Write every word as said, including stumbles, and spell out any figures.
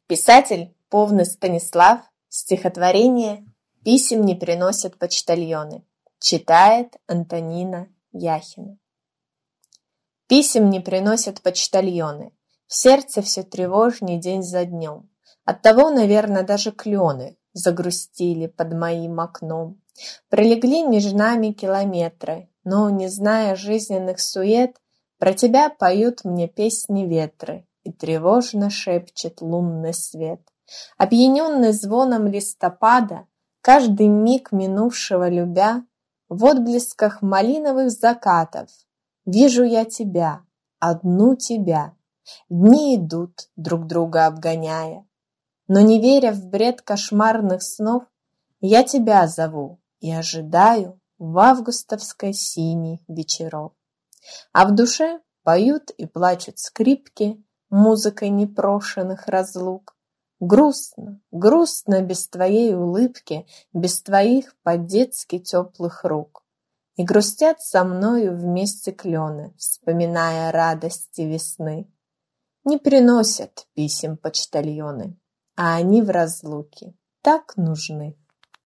Писатель Повны Станислав, стихотворение «Писем не приносят почтальоны», читает Антонина Яхина. Писем не приносят почтальоны, в сердце все тревожней день за днем. Оттого, наверное, даже клены загрустили под моим окном. Пролегли между нами километры, но, не зная жизненных сует, про тебя поют мне песни ветры, и тревожно шепчет лунный свет. Опьяненный звоном листопада, каждый миг минувшего любя, в отблесках малиновых закатов вижу я тебя, одну тебя. Дни идут, друг друга обгоняя, но не веря в бред кошмарных снов, я тебя зову и ожидаю в августовской синей вечеров. А в душе поют и плачут скрипки музыкой непрошенных разлук. Грустно, грустно без твоей улыбки, без твоих по-детски теплых рук. И грустят со мною вместе клены, вспоминая радости весны. Не приносят писем почтальоны, а они в разлуке так нужны.